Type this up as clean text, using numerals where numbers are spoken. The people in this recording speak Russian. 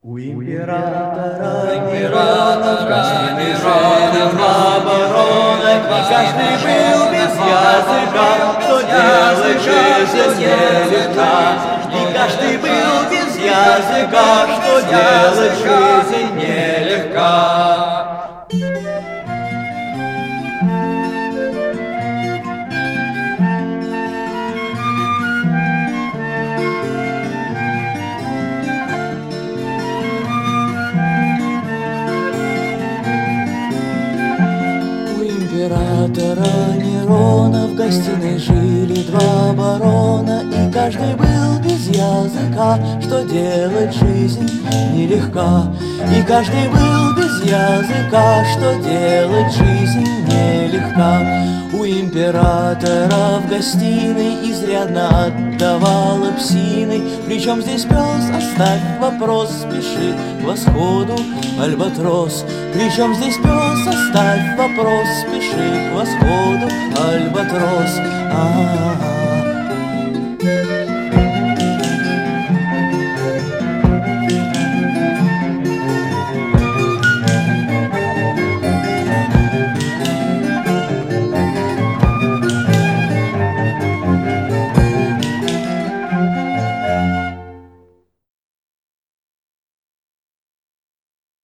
У императора гостиный женов оборонок, и каждый был без языка, что делать жизнь нелегка. И каждый был без языка, что делать жизнь нелегка. Императора Нерона в гостиной жили два барона, и каждый был без языка, что делать жизнь нелегка. И каждый был без языка, что делать жизнь нелегка. У императора в гостиной изрядно отдавала псиной. Причем здесь пес, оставь вопрос, спешит к восходу альбатрос. Причем здесь пес, оставь вопрос, спешит к восходу альбатрос.